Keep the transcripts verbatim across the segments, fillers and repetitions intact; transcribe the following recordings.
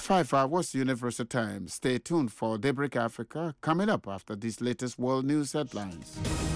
five hours Universal Time. Stay tuned for Daybreak Africa coming up after these latest world news headlines.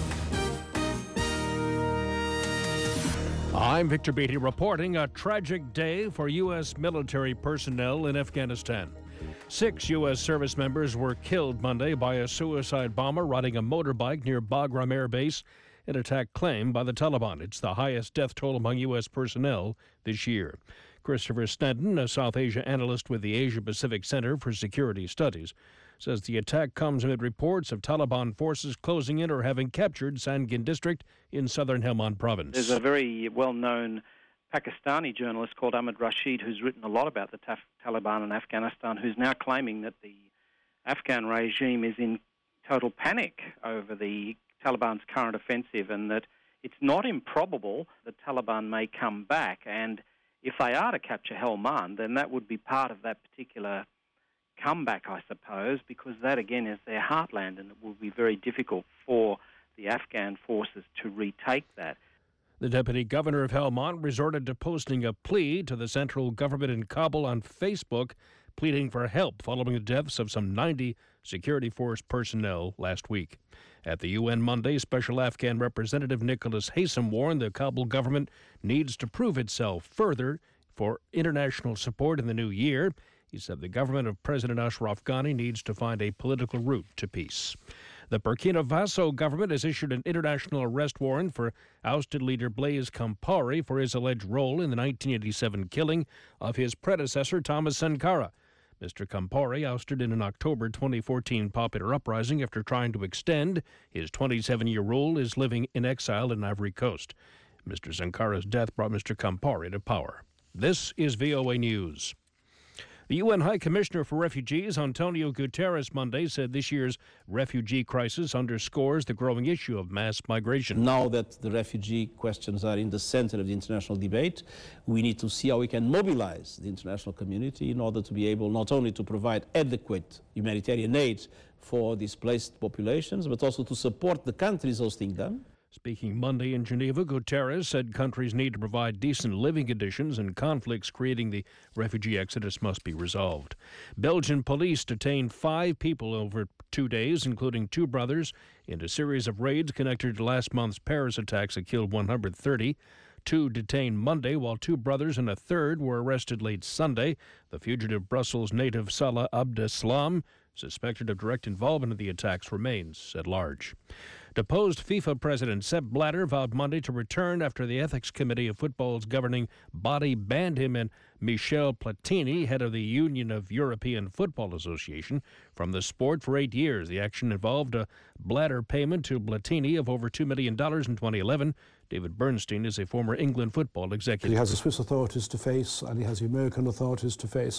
I'm Victor Beatty reporting a tragic day for U S military personnel in Afghanistan. Six U S service members were killed Monday by a suicide bomber riding a motorbike near Bagram Air Base, an attack claimed by the Taliban. It's the highest death toll among U S personnel this year. Christopher Stanton, a South Asia analyst with the Asia-Pacific Center for Security Studies, says the attack comes amid reports of Taliban forces closing in or having captured Sangin district in southern Helmand province. There's a very well-known Pakistani journalist called Ahmed Rashid who's written a lot about the Taf- Taliban in Afghanistan, who's now claiming that the Afghan regime is in total panic over the Taliban's current offensive and that it's not improbable that Taliban may come back. And if they are to capture Helmand, then that would be part of that particular comeback, I suppose, because that, again, is their heartland, and it will be very difficult for the Afghan forces to retake that. The deputy governor of Helmand resorted to posting a plea to the central government in Kabul on Facebook, pleading for help following the deaths of some ninety security force personnel last week. At the U N Monday, Special Afghan Representative Nicholas Haysom warned the Kabul government needs to prove itself further for international support in the new year. He said the government of President Ashraf Ghani needs to find a political route to peace. The Burkina Faso government has issued an international arrest warrant for ousted leader Blaise Compaoré for his alleged role in the nineteen eighty-seven killing of his predecessor Thomas Sankara. Mister Compaoré, ousted in an October twenty fourteen popular uprising after trying to extend his twenty-seven-year rule, is living in exile in Ivory Coast. Mister Sankara's death brought Mister Compaoré to power. This is V O A News. The U N High Commissioner for Refugees, Antonio Guterres, Monday said this year's refugee crisis underscores the growing issue of mass migration. Now that the refugee questions are in the center of the international debate, we need to see how we can mobilize the international community in order to be able not only to provide adequate humanitarian aid for displaced populations, but also to support the countries hosting them. Speaking Monday in Geneva, Guterres said countries need to provide decent living conditions and conflicts creating the refugee exodus must be resolved. Belgian police detained five people over two days, including two brothers, in a series of raids connected to last month's Paris attacks that killed one hundred thirty. Two detained Monday, while two brothers and a third were arrested late Sunday. The fugitive Brussels native Salah Abdeslam, suspected of direct involvement in the attacks, remains at large. Deposed FIFA President Sepp Blatter vowed Monday to return after the Ethics Committee of Football's governing body banned him and Michel Platini, head of the Union of European Football Association, from the sport for eight years. The action involved a Blatter payment to Platini of over two million dollars in twenty eleven. David Bernstein is a former England football executive. He has the Swiss authorities to face and he has the American authorities to face.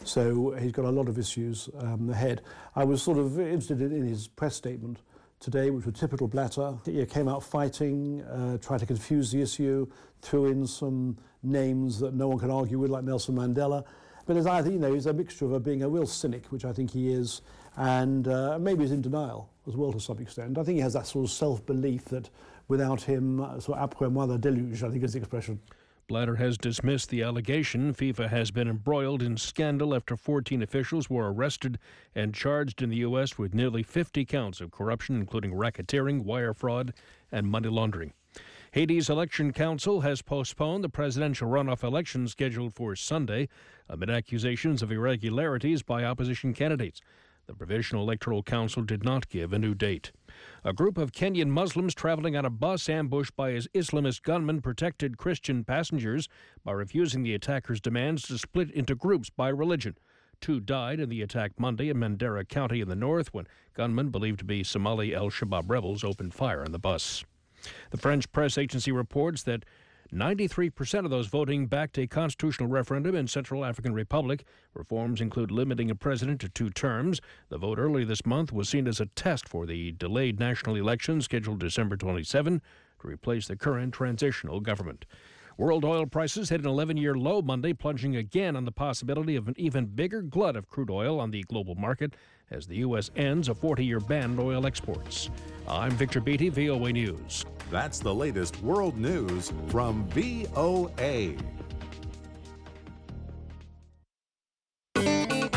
So he's got a lot of issues um, ahead. I was sort of interested in his press statement today, which was typical Blatter. He came out fighting, uh, tried to confuse the issue, threw in some names that no one can argue with, like Nelson Mandela. But as I think, you know, he's a mixture of being a real cynic, which I think he is, and uh, maybe he's in denial as well to some extent. I think he has that sort of self-belief that without him, uh, sort of après moi the deluge, I think is the expression. Blatter has dismissed the allegation. FIFA has been embroiled in scandal after fourteen officials were arrested and charged in the U S with nearly fifty counts of corruption, including racketeering, wire fraud, and money laundering. Haiti's Election Council has postponed the presidential runoff election scheduled for Sunday amid accusations of irregularities by opposition candidates. The Provisional Electoral Council did not give a new date. A group of Kenyan Muslims traveling on a bus ambushed by his Islamist gunmen protected Christian passengers by refusing the attackers' demands to split into groups by religion. Two died in the attack Monday in Mandera County in the north when gunmen believed to be Somali al-Shabaab rebels opened fire on the bus. The French press agency reports that ninety-three percent of those voting backed a constitutional referendum in Central African Republic. Reforms include limiting a president to two terms. The vote early this month was seen as a test for the delayed national election scheduled December twenty-seventh to replace the current transitional government. World oil prices hit an eleven-year low Monday, plunging again on the possibility of an even bigger glut of crude oil on the global market as the U S ends a forty-year ban on oil exports. I'm Victor Beatty, V O A News. That's the latest world news from V O A.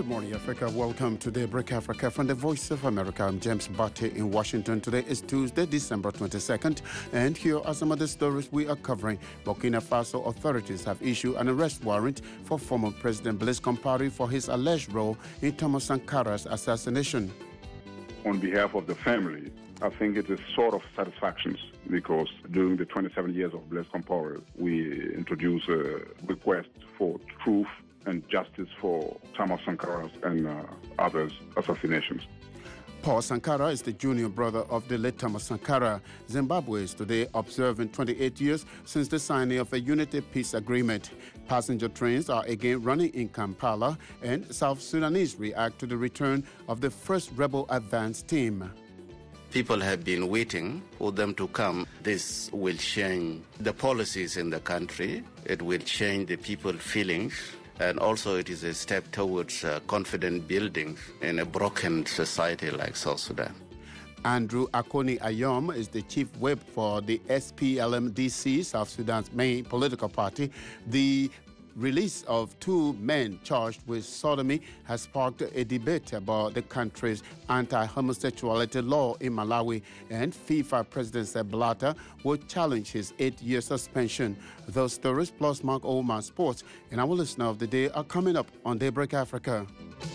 Good morning, Africa. Welcome to Daybreak Africa from the Voice of America. I'm James Barty in Washington. Today is Tuesday, December twenty-second, and here are some of the stories we are covering. Burkina Faso authorities have issued an arrest warrant for former President Blaise Compaoré for his alleged role in Thomas Sankara's assassination. On behalf of the family, I think it is sort of satisfaction because during the twenty-seven years of Blaise Compaoré, we introduced a request for truth and justice for Thomas Sankara's and uh, others' assassinations. Paul Sankara is the junior brother of the late Thomas Sankara. Zimbabwe is today observing twenty-eight years since the signing of a unity peace agreement. Passenger trains are again running in Kampala, and South Sudanese react to the return of the first rebel advance team. People have been waiting for them to come. This will change the policies in the country. It will change the people's feelings. And also it is a step towards uh, confident building in a broken society like South Sudan. Andrew Akoni Ayom is the chief whip for the S P L M D C, South Sudan's main political party. The release of two men charged with sodomy has sparked a debate about the country's anti-homosexuality law in Malawi, and FIFA President Sepp Blatter will challenge his eight-year suspension. Those stories plus Mark Oman Sports and our listener of the day are coming up on Daybreak Africa.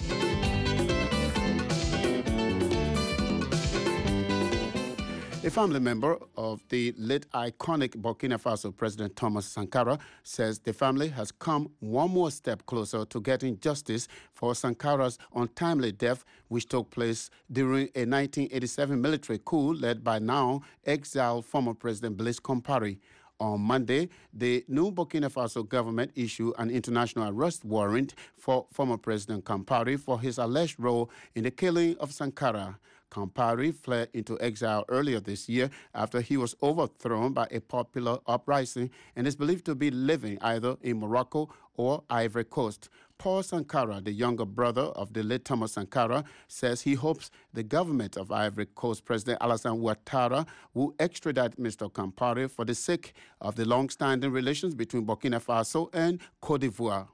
A family member of the late iconic Burkina Faso President Thomas Sankara says the family has come one more step closer to getting justice for Sankara's untimely death, which took place during a nineteen eighty-seven military coup led by now exiled former President Blaise Compaoré. On Monday, the new Burkina Faso government issued an international arrest warrant for former President Compaoré for his alleged role in the killing of Sankara. Compaoré fled into exile earlier this year after he was overthrown by a popular uprising and is believed to be living either in Morocco or Ivory Coast. Paul Sankara, the younger brother of the late Thomas Sankara, says he hopes the government of Ivory Coast President Alassane Ouattara will extradite Mister Compaoré for the sake of the long-standing relations between Burkina Faso and Côte d'Ivoire.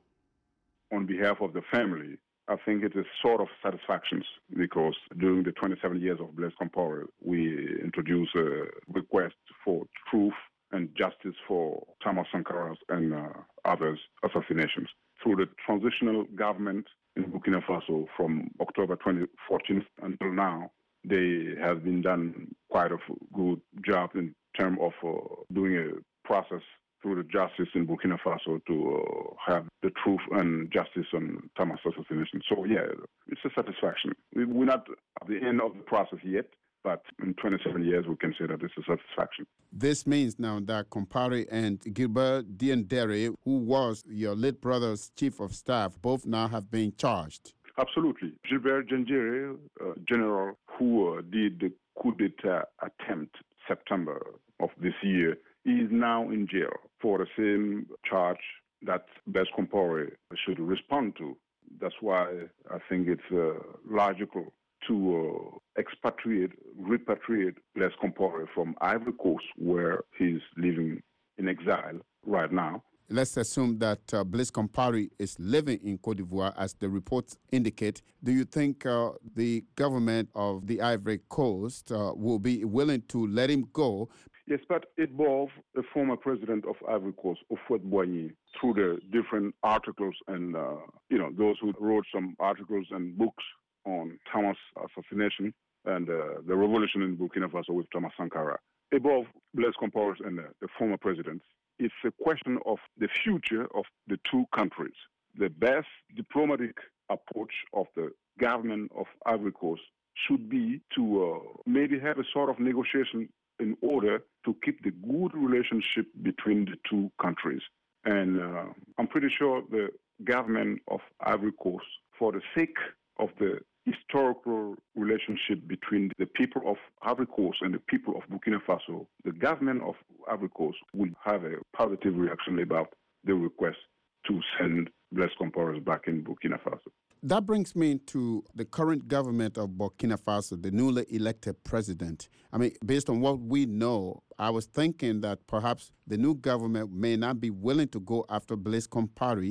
On behalf of the family, I think it is sort of satisfaction because during the twenty-seven years of Blaise Compaoré, we introduced a request for truth and justice for Thomas Sankara's and uh, others' assassinations. Through the transitional government in Burkina Faso from October twenty fourteen until now, they have been done quite a good job in terms of uh, doing a process through the justice in Burkina Faso to uh, have the truth and justice on Thomas' assassination. So, yeah, it's a satisfaction. We're not at the end of the process yet, but in twenty-seven years, we can say that it's a satisfaction. This means now that Compaoré and Gilbert Diendéré, who was your late brother's chief of staff, both now have been charged. Absolutely. Gilbert Diendéré, uh, general who uh, did the coup d'etat attempt September of this year, is now in jail for the same charge that Blaise Compaoré should respond to. That's why I think it's uh, logical to uh, expatriate, repatriate Blaise Compaoré from Ivory Coast, where he's living in exile right now. Let's assume that uh, Blaise Compaoré is living in Côte d'Ivoire, as the reports indicate. Do you think uh, the government of the Ivory Coast uh, will be willing to let him go? Yes, but it involved the former president of Ivory Coast, Houphouët-Boigny, through the different articles and, uh, you know, those who wrote some articles and books on Thomas' assassination and uh, the revolution in Burkina Faso with Thomas Sankara. Above Blaise Compaoré and uh, the former presidents, it's a question of the future of the two countries. The best diplomatic approach of the government of Ivory Coast should be to uh, maybe have a sort of negotiation in order to keep the good relationship between the two countries. And uh, I'm pretty sure the government of Ivory Coast, for the sake of the historical relationship between the people of Ivory Coast and the people of Burkina Faso, the government of Ivory Coast will have a positive reaction about the request to send Blaise Compaoré back in Burkina Faso. That brings me to the current government of Burkina Faso, the newly elected president. I mean, based on what we know, I was thinking that perhaps the new government may not be willing to go after Blaise Compaoré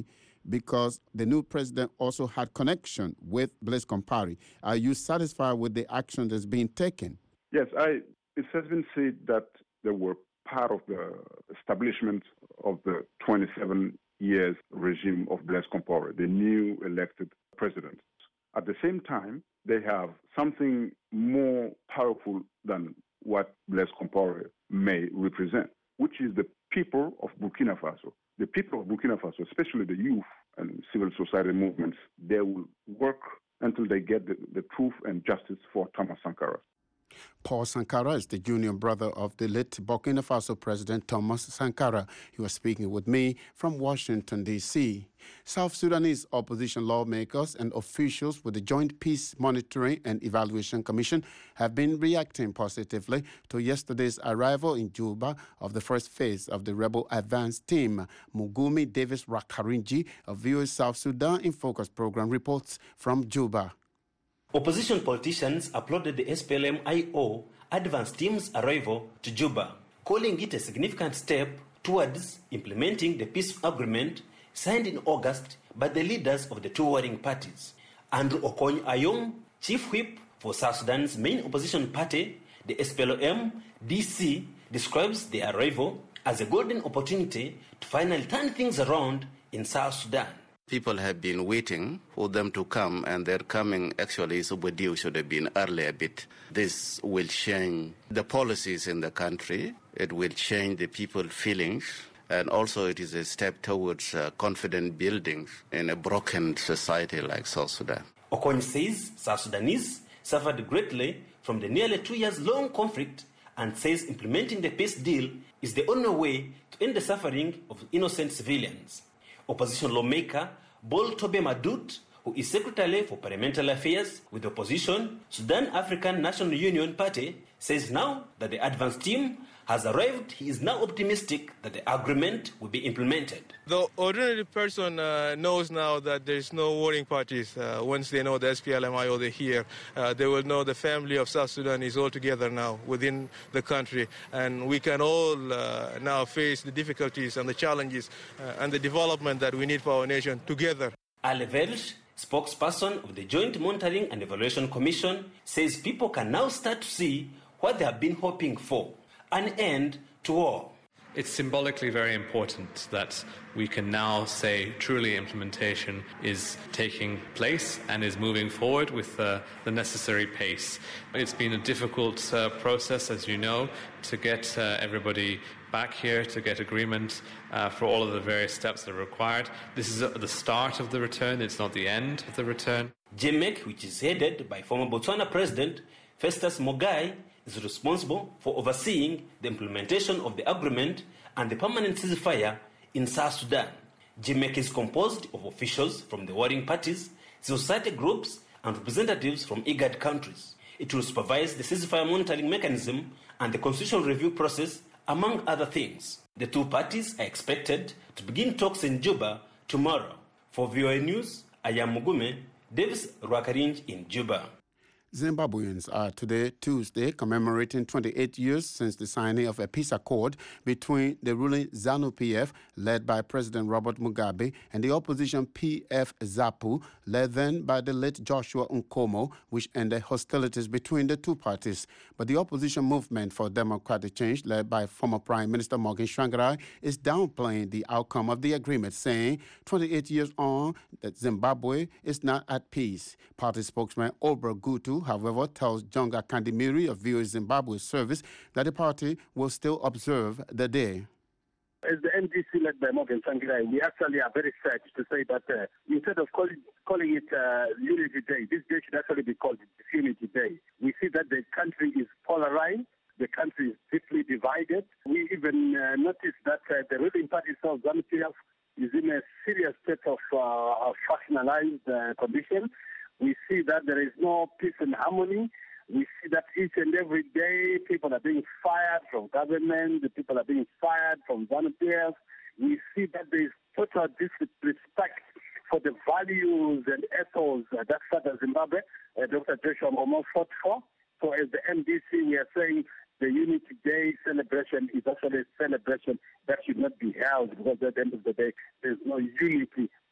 because the new president also had connection with Blaise Compaoré. Are you satisfied with the action that's being taken? Yes, I, it has been said that they were part of the establishment of the twenty-seven years regime of Blaise Compaoré, the new elected president. At the same time, they have something more powerful than what Blaise Compaoré may represent, which is the people of Burkina Faso. The people of Burkina Faso, especially the youth and civil society movements, they will work until they get the, the truth and justice for Thomas Sankara. Paul Sankara is the junior brother of the late Burkina Faso President Thomas Sankara. He was speaking with me from Washington, D C South Sudanese opposition lawmakers and officials with the Joint Peace Monitoring and Evaluation Commission have been reacting positively to yesterday's arrival in Juba of the first phase of the rebel advance team. Mugumi Davis Rakarinji of V O A South Sudan in Focus program reports from Juba. Opposition politicians applauded the S P L M I O advance team's arrival to Juba, calling it a significant step towards implementing the peace agreement signed in August by the leaders of the two warring parties. Andrew Okony Ayom, chief whip for South Sudan's main opposition party, the S P L M D C, describes the arrival as a golden opportunity to finally turn things around in South Sudan. People have been waiting for them to come, and their coming actually is overdue, should have been earlier a bit. This will change the policies in the country. It will change the people's feelings. And also it is a step towards uh, confident building in a broken society like South Sudan. Okony says South Sudanese suffered greatly from the nearly two years long conflict and says implementing the peace deal is the only way to end the suffering of innocent civilians. Opposition lawmaker Bol Tobe Madut, who is Secretary for Parliamentary Affairs with the opposition Sudan African National Union Party, says now that the advance team has arrived, he is now optimistic that the agreement will be implemented. The ordinary person uh, knows now that there is no warring parties. Uh, once they know the S P L M I O, they're here. Uh, they will know the family of South Sudan is all together now within the country. And we can all uh, now face the difficulties and the challenges uh, and the development that we need for our nation together. Ale Welsh, spokesperson of the Joint Monitoring and Evaluation Commission, says people can now start to see what they have been hoping for: an end to war. It's symbolically very important that we can now say truly implementation is taking place and is moving forward with uh, the necessary pace. It's been a difficult uh, process, as you know, to get uh, everybody back here, to get agreement uh, for all of the various steps that are required. This is the start of the return, it's not the end of the return. J M E C, which is headed by former Botswana President Festus Mogae, is responsible for overseeing the implementation of the agreement and the permanent ceasefire in South Sudan. J M E C is composed of officials from the warring parties, civil society groups, and representatives from IGAD countries. It will supervise the ceasefire monitoring mechanism and the constitutional review process, among other things. The two parties are expected to begin talks in Juba tomorrow. For V O A News, I am Mugume Davis Rwakarinj in Juba. Zimbabweans are today, Tuesday, commemorating twenty-eight years since the signing of a peace accord between the ruling ZANU-P F, led by President Robert Mugabe, and the opposition P F ZAPU, led then by the late Joshua Nkomo, which ended hostilities between the two parties. But the opposition movement for democratic change, led by former Prime Minister Morgan Tsvangirai, is downplaying the outcome of the agreement, saying twenty-eight years on, that Zimbabwe is not at peace. Party spokesman Obra Gutu, however, tells Jonga Kandimiri of V O A Zimbabwe service that the party will still observe the day. As the M D C led by Morgan Tsvangirai, we actually are very sad to say that uh, instead of calling, calling it uh, Unity Day, this day should actually be called Disunity Day. We see that the country is polarized, the country is deeply divided. We even uh, noticed that uh, the ruling party of ZANU-P F is in a serious state of, uh, of factionalized uh, condition. We see that there is no peace and harmony. We see that each and every day people are being fired from government, the people are being fired from volunteers. We see that there is total disrespect for the values and ethos uh, that Father Zimbabwe, uh, Doctor Joshua Nkomo fought for. So as the M D C, we are saying the Unity Day celebration is actually a celebration that should not be held, because at the end of the day, there's no unity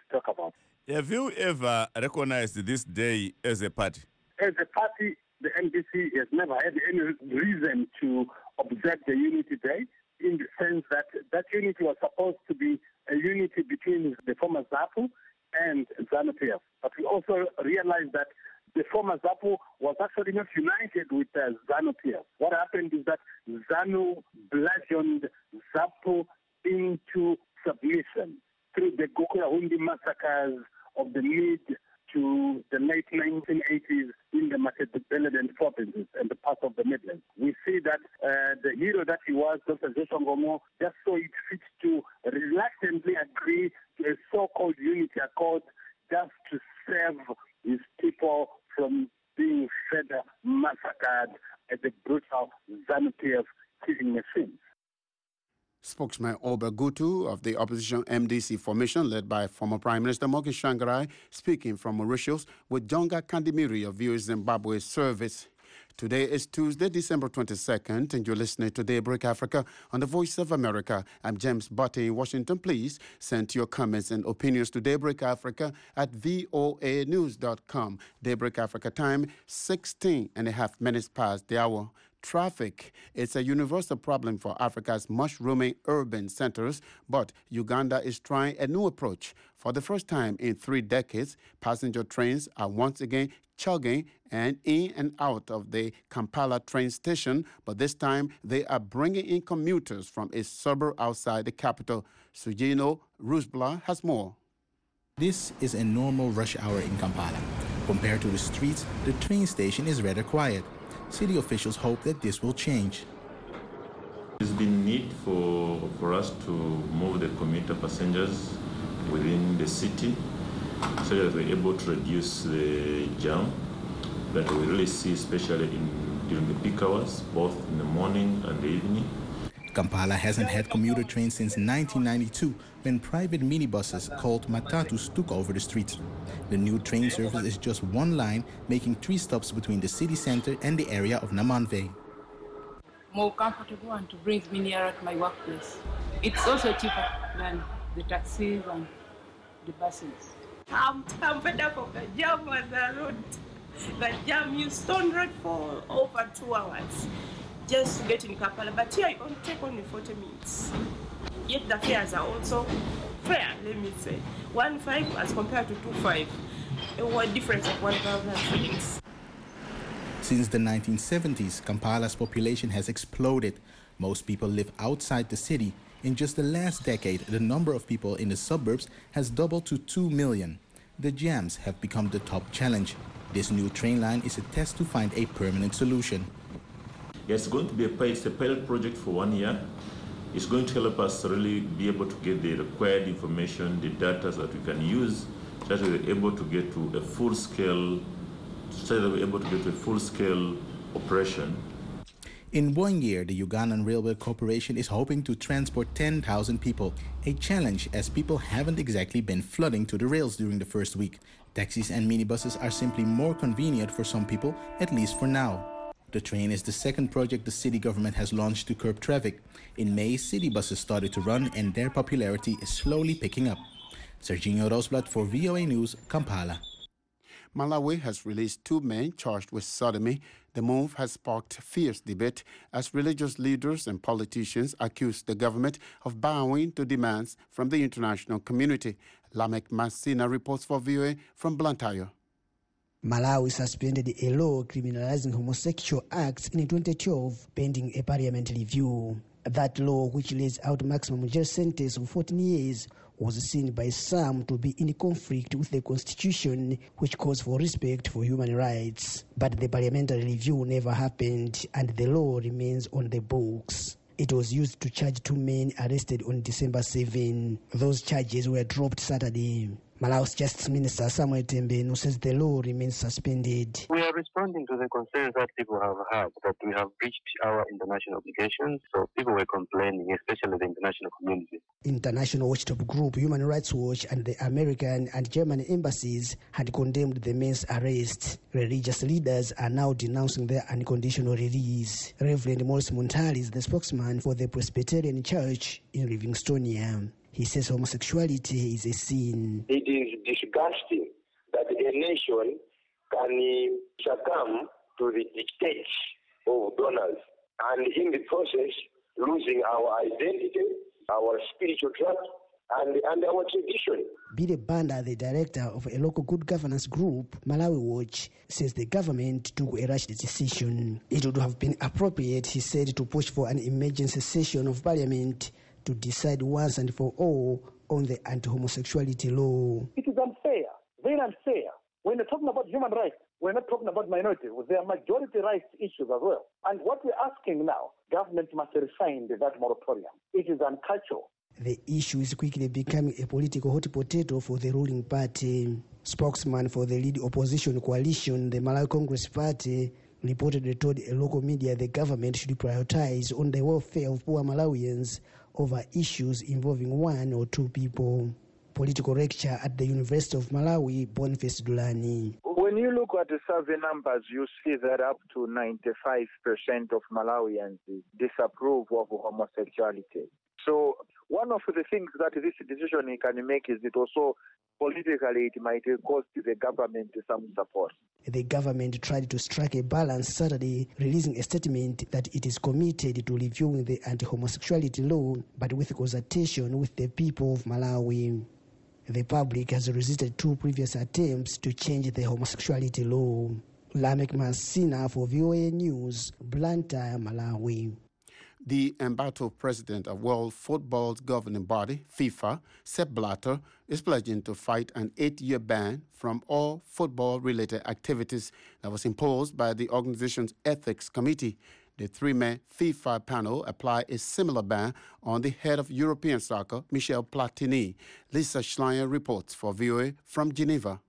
talk about. Have you ever recognized this day as a party? As a party, the M D C has never had any reason to observe the Unity Day, in the sense that that unity was supposed to be a unity between the former ZAPU and ZANU-P F. But we also realized that the former ZAPU was actually not united with uh, ZANU-P F. What happened is that ZANU bludgeoned ZAPU into submission through the Gokuyahundi massacres of the mid to the late nineteen eighties in the Matabeleland provinces and the parts of the Midlands. We see that uh, the hero that he was, Doctor Joshua Ngomo, just saw it fit to reluctantly agree to a so-called unity accord just to save his people from being further massacred at the brutal ZANU-P F killing machines. Spokesman Oba Gutu of the opposition M D C formation, led by former Prime Minister Morgan Tsvangirai, speaking from Mauritius with Jonga Kandimiri of V O A Zimbabwe service. Today is Tuesday, December twenty-second, and you're listening to Daybreak Africa on the Voice of America. I'm James Butte in Washington. Please send your comments and opinions to Daybreak Africa at voa news dot com. Daybreak Africa time, sixteen and a half minutes past the hour. Traffic. It's a universal problem for Africa's mushrooming urban centers, but Uganda is trying a new approach. For the first time in three decades, passenger trains are once again chugging and in and out of the Kampala train station, but this time they are bringing in commuters from a suburb outside the capital. Sujino Rusbla has more. This is a normal rush hour in Kampala. Compared to the streets, the train station is rather quiet. City officials hope that this will change. It's been need for, for us to move the commuter passengers within the city so that we're able to reduce the jam that we really see, especially in, during the peak hours, both in the morning and the evening. Kampala hasn't had commuter trains since nineteen ninety-two, when private minibuses called matatus took over the streets. The new train service is just one line, making three stops between the city center and the area of Namanve. More comfortable and to bring me nearer to my workplace. It's also cheaper than the taxis and the buses. I'm, I'm fed up of the jam on the road. The jam, you stone road for over two hours. Just to get in Kampala, but here it only take only forty minutes. Yet the fares are also fair, let me say. One five as compared to two five. A difference of one thousand shillings. Since the nineteen seventies, Kampala's population has exploded. Most people live outside the city. In just the last decade, the number of people in the suburbs has doubled to two million. The jams have become the top challenge. This new train line is a test to find a permanent solution. It's going to be a pilot, it's a pilot project for one year. It's going to help us really be able to get the required information, the data that we can use, so that we're able to get to a full-scale, so that we're able to get to a full-scale operation. In one year, the Ugandan Railway Corporation is hoping to transport ten thousand people, a challenge as people haven't exactly been flooding to the rails during the first week. Taxis and minibuses are simply more convenient for some people, at least for now. The train is the second project the city government has launched to curb traffic. In May, city buses started to run and their popularity is slowly picking up. Serginho Rosblad for V O A News, Kampala. Malawi has released two men charged with sodomy. The move has sparked fierce debate as religious leaders and politicians accuse the government of bowing to demands from the international community. Lamek Masina reports for V O A from Blantyre. Malawi suspended a law criminalizing homosexual acts in twenty twelve, pending a parliament review. That law, which lays out maximum jail sentence of fourteen years, was seen by some to be in conflict with the constitution, which calls for respect for human rights. But the parliamentary review never happened, and the law remains on the books. It was used to charge two men arrested on December seventh. Those charges were dropped Saturday. Malawi's Justice Minister Samuel Tembenu says the law remains suspended. We are responding to the concerns that people have had, that we have breached our international obligations. So people were complaining, especially the international community. International watchdog group Human Rights Watch and the American and German embassies had condemned the men's arrest. Religious leaders are now denouncing their unconditional release. Reverend Morris Montali is the spokesman for the Presbyterian Church in Livingstonia. He says homosexuality is a sin. It is disgusting that a nation can succumb to the dictates of donors and in the process losing our identity, our spiritual trust, and, and our tradition. Bide Banda, the director of a local good governance group, Malawi Watch, says the government took a rash decision. It would have been appropriate, he said, to push for an emergency session of parliament to decide once and for all on the anti-homosexuality law. It is unfair, very unfair. When we're talking about human rights, we're not talking about minorities. There are majority rights issues as well. And what we're asking now, government must rescind that moratorium. It is uncultural. The issue is quickly becoming a political hot potato for the ruling party. Spokesman for the lead opposition coalition, the Malawi Congress Party, reportedly told a local media the government should prioritize on the welfare of poor Malawians over issues involving one or two people. Political lecturer at the University of Malawi, Boniface Dulani. When you look at the survey numbers, you see that up to ninety-five percent of Malawians disapprove of homosexuality. So one of the things that this decision can make is it also politically it might cost the government some support. The government tried to strike a balance Saturday, releasing a statement that it is committed to reviewing the anti-homosexuality law, but with consultation with the people of Malawi. The public has resisted two previous attempts to change the homosexuality law. Lamek Masina for V O A News, Blantyre, Malawi. The embattled president of World Football's governing body, FIFA, Sepp Blatter, is pledging to fight an eight-year ban from all football-related activities that was imposed by the organization's ethics committee. The three-man FIFA panel applied a similar ban on the head of European soccer, Michel Platini. Lisa Schleyer reports for V O A from Geneva.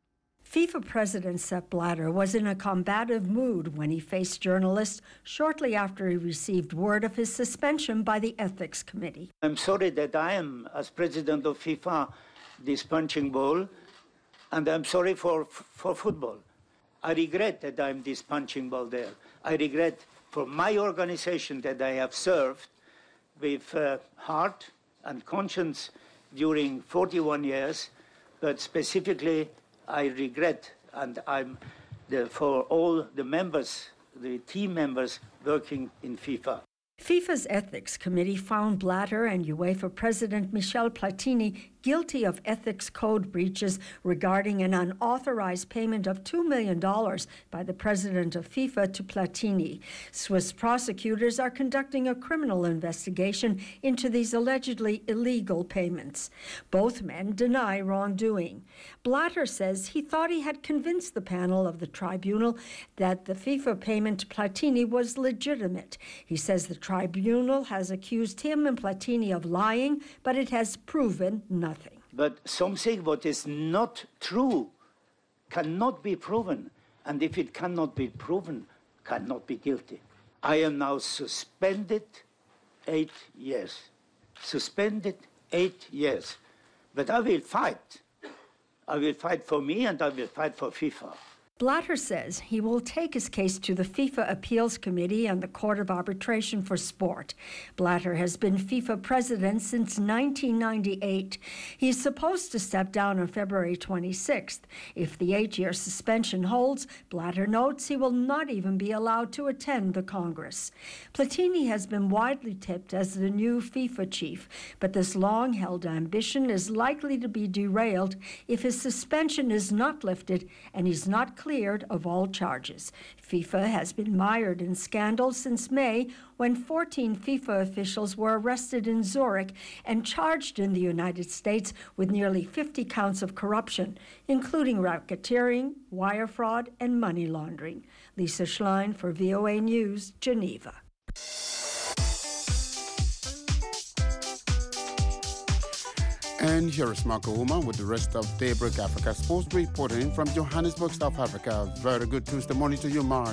FIFA President Sepp Blatter was in a combative mood when he faced journalists shortly after he received word of his suspension by the Ethics Committee. I'm sorry that I am, as president of FIFA, this punching ball, and I'm sorry for, for football. I regret that I'm this punching ball there. I regret for my organization that I have served with uh, heart and conscience during forty-one years, but specifically I regret, and I'm the, for all the members, the team members working in FIFA. FIFA's Ethics Committee found Blatter and UEFA President Michel Platini guilty of ethics code breaches regarding an unauthorized payment of two million dollars by the president of FIFA to Platini. Swiss prosecutors are conducting a criminal investigation into these allegedly illegal payments. Both men deny wrongdoing. Blatter says he thought he had convinced the panel of the tribunal that the FIFA payment to Platini was legitimate. He says the tribunal has accused him and Platini of lying, but it has proven nothing. But something what is not true cannot be proven, and if it cannot be proven, cannot be guilty. I am now suspended eight years. Suspended eight years. But I will fight. I will fight for me and I will fight for FIFA. Blatter says he will take his case to the FIFA Appeals Committee and the Court of Arbitration for Sport. Blatter has been FIFA president since nineteen ninety-eight. He is supposed to step down on February twenty-sixth. If the eight-year suspension holds, Blatter notes he will not even be allowed to attend the Congress. Platini has been widely tipped as the new FIFA chief, but this long-held ambition is likely to be derailed if his suspension is not lifted and he's not cleared of all charges. FIFA has been mired in scandal since May, when fourteen FIFA officials were arrested in Zurich and charged in the United States with nearly fifty counts of corruption, including racketeering, wire fraud, and money laundering. Lisa Schlein for V O A News, Geneva. And here is Marco Uma with the rest of Daybreak Africa Sports reporting from Johannesburg, South Africa. Very good Tuesday morning to you, Mark.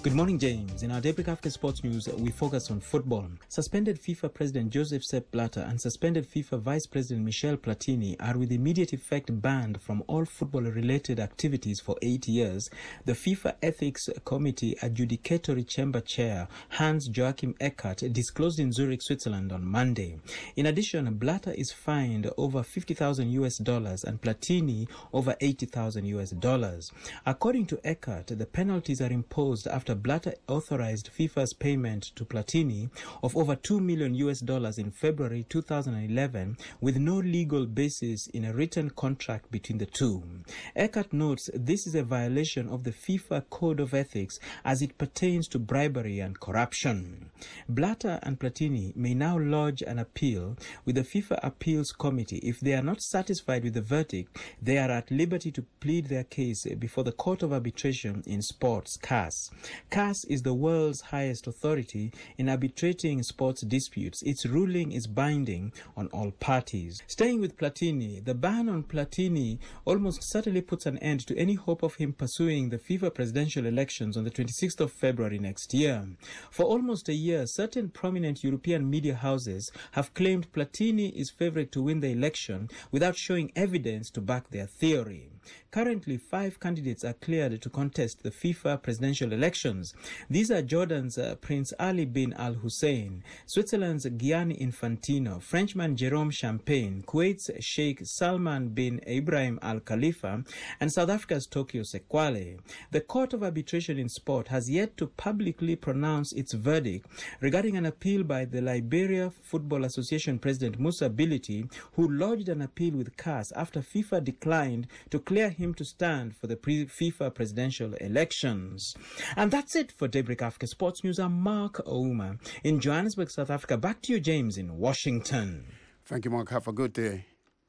Good morning, James. In our Daybreak Africa Sports News, we focus on football. Suspended FIFA President Joseph Sepp Blatter and suspended FIFA Vice President Michel Platini are with immediate effect banned from all football-related activities for eight years. The FIFA Ethics Committee Adjudicatory Chamber Chair Hans-Joachim Eckert disclosed in Zurich, Switzerland on Monday. In addition, Blatter is fined over fifty thousand U S dollars and Platini over eighty thousand U S dollars. According to Eckert, the penalties are imposed after Blatter authorized FIFA's payment to Platini of over two million U S dollars in February two thousand eleven with no legal basis in a written contract between the two. Eckert notes this is a violation of the FIFA Code of Ethics as it pertains to bribery and corruption. Blatter and Platini may now lodge an appeal with the FIFA Appeals Committee. If they are not satisfied with the verdict, they are at liberty to plead their case before the Court of Arbitration in Sports, C A S. C A S is the world's highest authority in arbitrating sports disputes. Its ruling is binding on all parties. Staying with Platini, the ban on Platini almost certainly puts an end to any hope of him pursuing the FIFA presidential elections on the twenty-sixth of February next year. For almost a year, certain prominent European media houses have claimed Platini is favourite to win the election without showing evidence to back their theory. Currently, five candidates are cleared to contest the FIFA presidential elections. These are Jordan's uh, Prince Ali bin Al Hussein, Switzerland's Gianni Infantino, Frenchman Jérôme Champagne, Kuwait's Sheikh Salman bin Ibrahim Al Khalifa, and South Africa's Tokyo Sekwale. The Court of Arbitration in Sport has yet to publicly pronounce its verdict regarding an appeal by the Liberia Football Association President Musa Bility, who lodged an appeal with C A S after FIFA declined to clear him to stand for the pre FIFA presidential elections. And that's it for Daybreak Africa Sports News. I'm Mark Ouma in Johannesburg, South Africa. Back to you, James, in Washington. Thank you, Mark. Have a good day.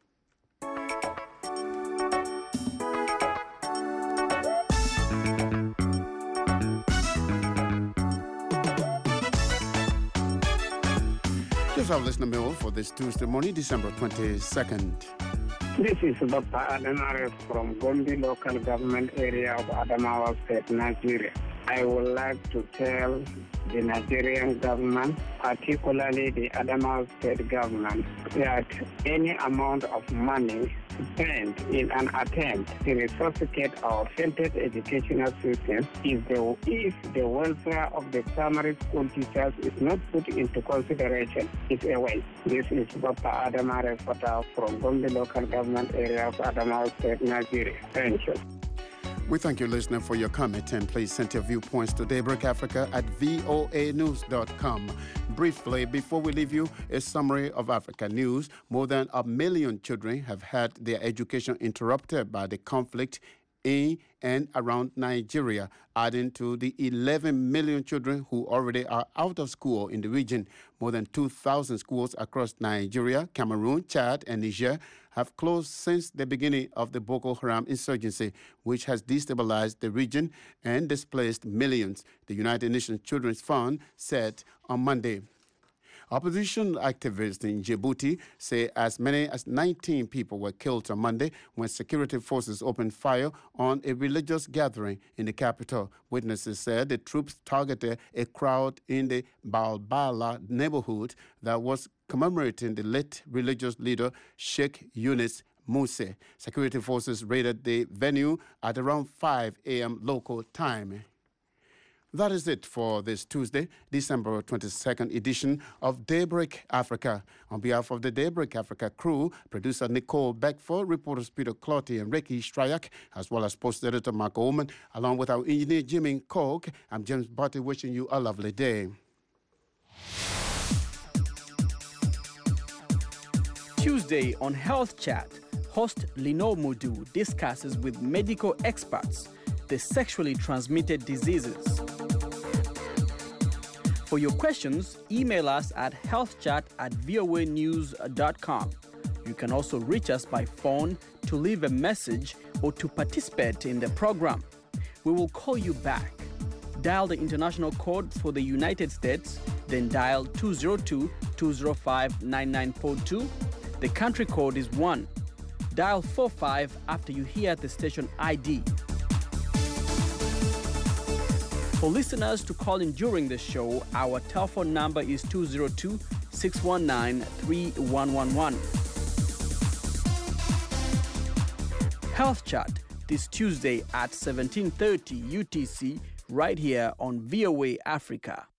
Here's our listener mail for this Tuesday morning, December twenty-second. This is Doctor Adenare from Gombe local government area of Adamawa State, Nigeria. I would like to tell the Nigerian government, particularly the Adamawa State government, that any amount of money spent in an attempt to resuscitate our failed educational system, if the, if the welfare of the primary school teachers is not put into consideration, it's a waste. This is Doctor Adamare Fata from Gombe local government area of Adamawa State, Nigeria. Thank you. We thank you, listener, for your comment, and please send your viewpoints to Daybreak Africa at voa news dot com. Briefly, before we leave you, a summary of Africa news. More than a million children have had their education interrupted by the conflict in and around Nigeria, adding to the eleven million children who already are out of school in the region. More than two thousand schools across Nigeria, Cameroon, Chad, and Niger have closed since the beginning of the Boko Haram insurgency, which has destabilized the region and displaced millions, the United Nations Children's Fund said on Monday. Opposition activists in Djibouti say as many as nineteen people were killed on Monday when security forces opened fire on a religious gathering in the capital. Witnesses said the troops targeted a crowd in the Balbala neighborhood that was commemorating the late religious leader Sheikh Yunus Muse. Security forces raided the venue at around five a.m. local time. That is it for this Tuesday, December twenty-second edition of Daybreak Africa. On behalf of the Daybreak Africa crew, producer Nicole Beckford, reporters Peter Clotty and Ricky Stryak, as well as post editor Mark Oman, along with our engineer Jimmy Koch, I'm James Barty wishing you a lovely day. Tuesday on Health Chat, host Lino Mudu discusses with medical experts the sexually transmitted diseases. For your questions, email us at healthchat at voa news dot com. You can also reach us by phone to leave a message or to participate in the program. We will call you back. Dial the international code for the United States, then dial two zero two, two zero five, nine nine four two. The country code is one. Dial four five after you hear the station I D. For listeners to call in during the show, our telephone number is two zero two, six one nine, three one one one. Health Chat this Tuesday at seventeen thirty U T C right here on V O A Africa.